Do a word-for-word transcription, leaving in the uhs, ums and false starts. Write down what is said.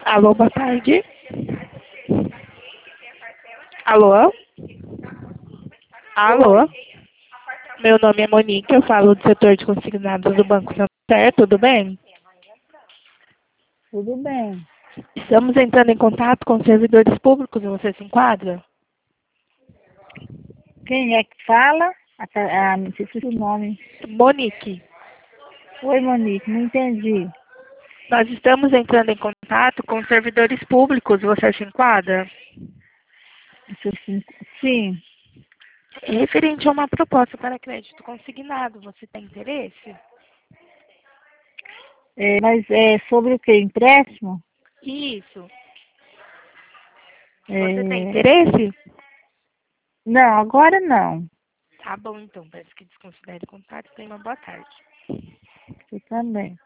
Alô, boa tarde. Alô? Alô? Meu nome é Monique, eu falo do setor de consignados do Banco Santander, tudo bem? Tudo bem. Estamos entrando em contato com servidores públicos, você se enquadra? Quem é que fala? Ah, não sei se é o nome. Monique, Oi, Monique, não entendi. nós estamos entrando em contato com servidores públicos, você se enquadra? Isso sim. Sim. É referente a uma proposta para crédito consignado, você tem interesse? É, mas é sobre o que? Empréstimo? Isso. Você tem É, interesse? não, agora não. Tá bom, então, peço que desconsidere o contato. Tenha uma boa tarde. Você também.